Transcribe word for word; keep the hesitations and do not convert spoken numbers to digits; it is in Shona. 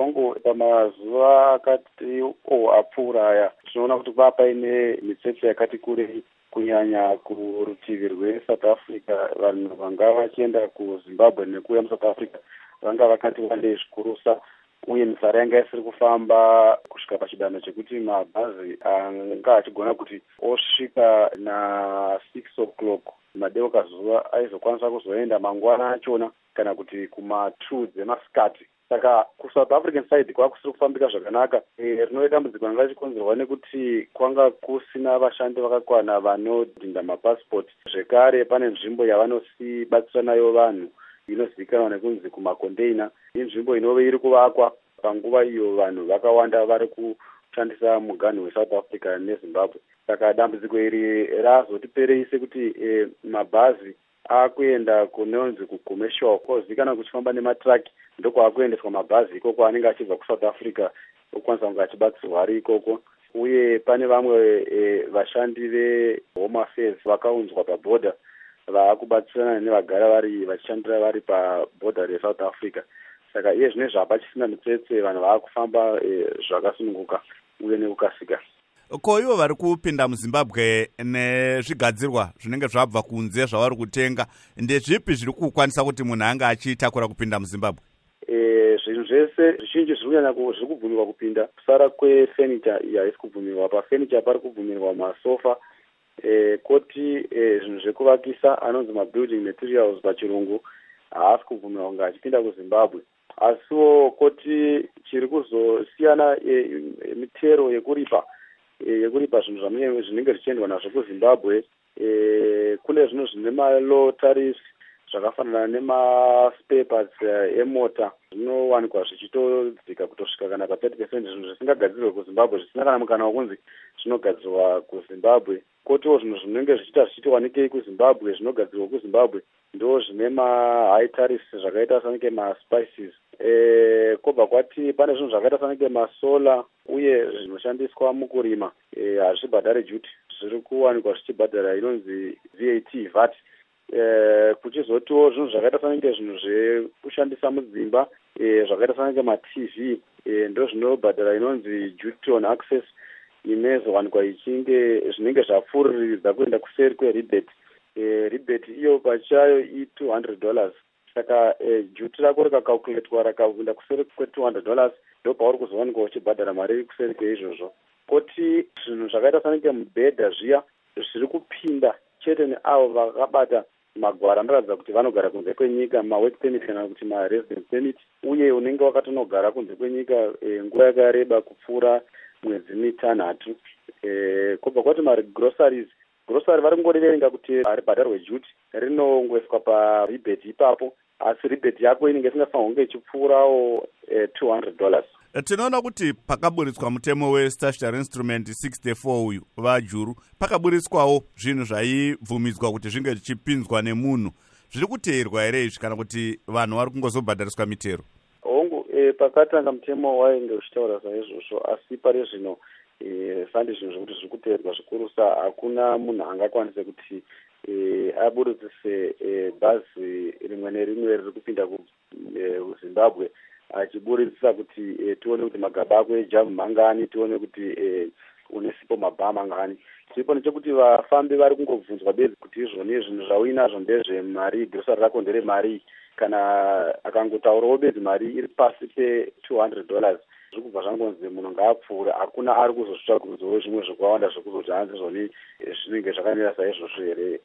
hongu pamazuva akati o apfuura aya tinoona kuti kwaa paine mitsetse yakati kurei kunyanya kurutivi rweSouth Africa. Vanhu vanga vachienda kuZimbabwe nekuuya muSouth Africa vanga vakati wandei zvikurusa, uye misara yanga isiri kufamba kusvika pachidanho chekuti mabhazi anga achigona kuti osvika na six o'clock madeuka zuva aizokwanisa kuzoenda mangwana achona kana kuti kuma two dzemasikati. Saka kuSouth African side kwaa kusiri kufambika zvakanaka. E, rinove dambudziko ranga richikonzerwa nekuti kwanga kusina vashandi vakakwana vanodhinda mapasipoti. Zvekare pane nzvimbo yavanosibatsira nayo vanhu inozivikanwa nekunzi kumakondeina. Inzvimbo inove iri kuvakwa panguva iyo vanhu vakawanda vari kushandisa muganhu weSouth Africa neZimbabwe. Saka dambudziko iri razotiperei sekuti e, mabhazi akuenda kunonzi kucommercial kozivikanwa kuchifamba nematraki ndokwakuendeswa mabhazi ikoko anenge achibva kuSouth Africa okwanisa kunge achibatsirwa ari ikoko. Uye pane vamwe e, vashandi veHome Affairs vakaunzwa pabhodha vaakubatsirana nevagara vari vachishandira vari pabhodha reSouth Africa. Saka iye zvine zvapa chisina mitsetse, vanhu vaakufamba e, zvakasununguka uye nekukasika. Ko ivo vari kupinda muZimbabwe nezvigadzirwa zvinenge zvabva kunze zvavari kutenga, ndezvipi zviri kukwanisa kuti munhu anga achitakura kupinda muZimbabwe? E, zvinhu zvese zvizhinji zviri kunyanya zviri kubvumirwa kupinda. Kusara kwefurniture iyi haisi kubvumirwa. Pafurniture pari kubvumirwa masofa, e, koti e, zvinhu zvekuvakisa anonzi mabuilding materials pachirungu haasi kubvumirwa kunge achipinda kuZimbabwe. Asiwo koti chiri kuzosiyana e, e, mitero yekuripa e, yekuripa zvinhu zvinenge zvichiendwa nazvo kuZimbabwe. E, kune zvinhu zvine malo tariffs zvakafanana nemaspare parts emota zvinowanikwa zvichitodzika kutosvika kana pa thirty percent. Zvinhu zvisingagadzirwe kuZimbabwe zvisina kana mukana wokunzi zvinogadzirwa kuZimbabwe. Kotiwo zvinhu zvinenge zvichiita zvichitiwanikei kuZimbabwe zvinogadzirwa kuZimbabwe ndo zvine mahigh tariffs zvakaita sanike maspices. E, kobva kwati pane zvinhu zvakaita sanike masola uye zvinoshandiswa mukurima e, hazvibhadhare duty, zviri kuwanikwa zvichibhadhara inonzi V A T, V A T. E, kuchizotiwo zvinhu zvakaita sanike zvinhu zvekushandisa mudzimba e, zvakaita sanike maT V e, ndo zvinobhadhara inonzi duty on access inozowanikwa ichinge zvinenge zvapfuuridza kuenda kuseri kwerebate. E, rebate iyo pachayo i two hundred dollars. Saka e, duty rako rikacalculatwa rakaenda kuseri kwe two hundred dollars ndo pauri kuzowanikwa uchibhadhara mari iri kuseri kweizvozvo. Koti zvinhu zvakaita sanike mubhedha zviya zviri kupinda chete neavo vakabata magwara anoratidza kuti vanogara kunze kwenyika, mawork permit kana kuti maresidence permit, uye unenge wakatonogara kunze kwenyika e, nguva yakareba kupfuura mwedzi mitanhatu. E, kobva kwati marigroceries grocery vari kungoriverenga kuti haribhadharwe duty, rinongoiswa parebate ipapo, asi rebate yako inenge isingafanirwi kunge ichipfuurawo e, two hundred dollars. Tinoona kuti pakaburitswa mutemo weStatutory Instrument sixty-four uyu vajuru, pakaburitswawo zvinhu zvaibvumidzwa kuti zvinge zvichipinzwa nemunhu. Zviri kuteerwa here izvi kana kuti vanhu vari kungozobhadhariswa mitero? Hongu e, pakatanga mutemo wainge uchitaura saizvozvo, asi pari zvino e, sandi zvinhu zvokuti zviri kuteerwa zvikurusa. Hakuna munhu angakwanise kuti e, aburitsise e, bhazi rimwe nerimwe riri kupinda kuZimbabwe e, achiburitsisa kuti e, tione kuti magaba ako ejamu mangani, tione kuti e, une sipo mabhaa mangani. Chiripo nechekuti vafambi vari kungobvunzwa bedzi kuti izvoni zvinhu zvauinazvo ndezvemari, grocery rako nderemari, kana akangotaurawo bedzi mari iri pasi pe two hundred dollars zviri kubva zvangonzi munhu ngaapfuure. Hakuna ari kuzozvitsvagurudzawo zvimwe zvakawanda zvekuzoti hanzi zvoni zvinenge zvakamira saizvozvo here.